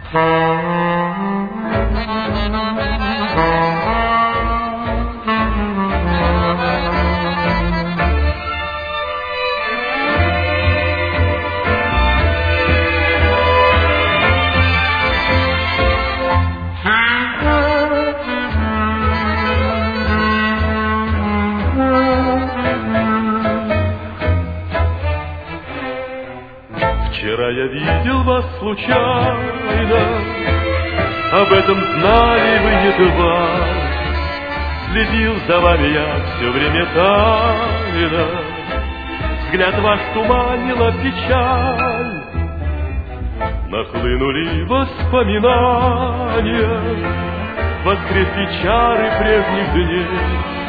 Вчера я видел вас случайно, об этом знали вы едва. Следил за вами я все время тайно, взгляд ваш туманила печаль. Нахлынули воспоминания, воскресли чары прежних дней,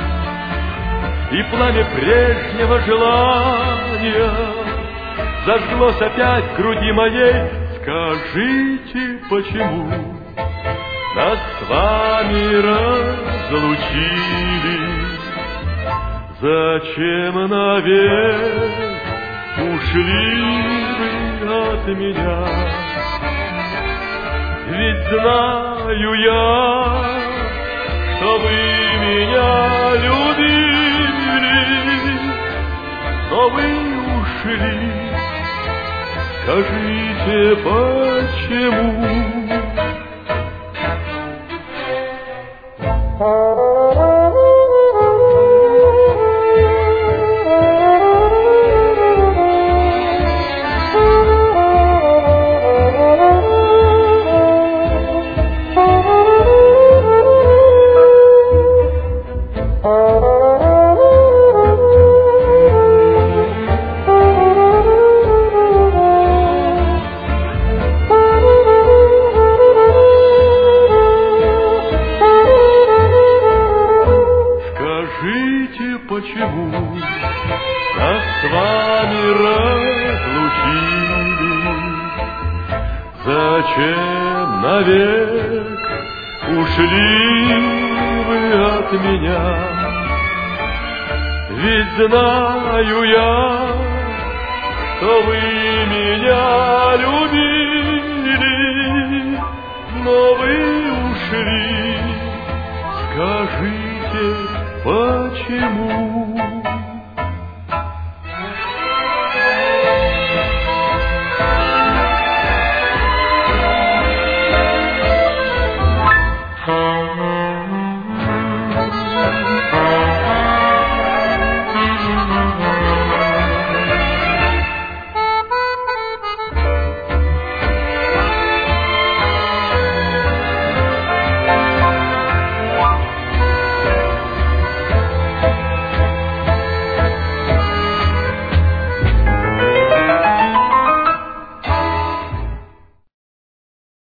и пламя прежнего желания зажглось опять в груди моей. Скажите, почему нас с вами разлучили? Зачем навек ушли вы от меня? Ведь знаю я, что вы меня любили, но вы ушли. Скажите, почему? Почему нас с вами разлучили? Зачем навек ушли вы от меня? Ведь знаю я, что вы меня любили.